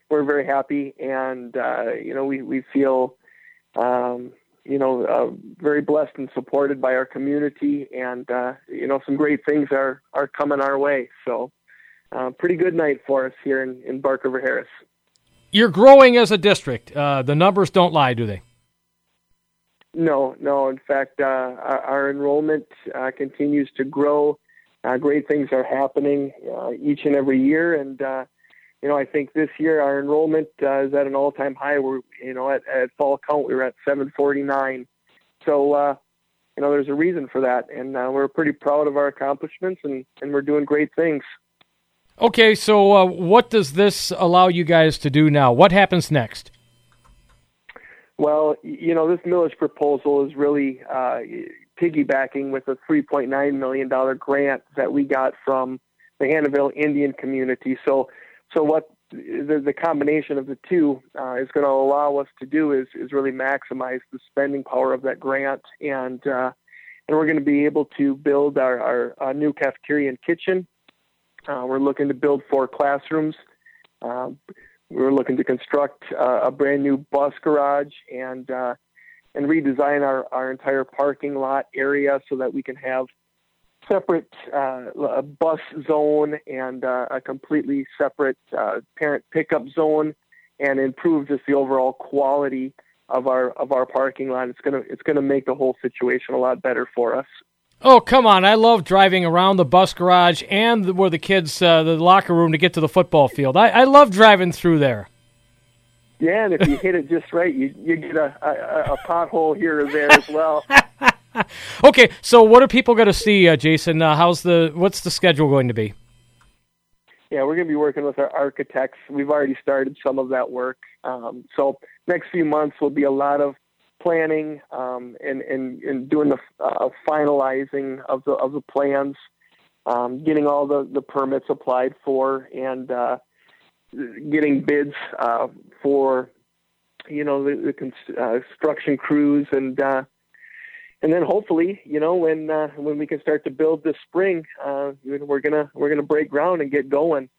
we're very happy, and we feel very blessed and supported by our community, and some great things are coming our way. So pretty good night for us here in Bark River Harris. You're growing as a district. The numbers don't lie, do they? No. In fact, our enrollment continues to grow. Great things are happening each and every year, and I think this year our enrollment is at an all-time high. We're at fall count we were at 749. So there's a reason for that, and we're pretty proud of our accomplishments, and we're doing great things. Okay, so what does this allow you guys to do now? What happens next? Well, this millage proposal is really piggybacking with a $3.9 million grant that we got from the Hannahville Indian community. So what the combination of the two is going to allow us to do is really maximize the spending power of that grant, and we're going to be able to build our new cafeteria and kitchen. We're looking to build 4 classrooms. We're looking to construct a brand new bus garage and redesign our entire parking lot area so that we can have separate bus zone and a completely separate parent pickup zone, and improve just the overall quality of our parking lot. It's gonna make the whole situation a lot better for us. Oh, come on. I love driving around the bus garage and where the kids, the locker room to get to the football field. I love driving through there. Yeah, and if you hit it just right, you get a pothole here or there as well. Okay, so what are people going to see, Jason? What's the schedule going to be? Yeah, we're going to be working with our architects. We've already started some of that work. So next few months will be a lot of planning and doing the finalizing of the plans, getting all the permits applied for, and getting bids for the construction crews, and then hopefully when we can start to build this spring, we're gonna break ground and get going.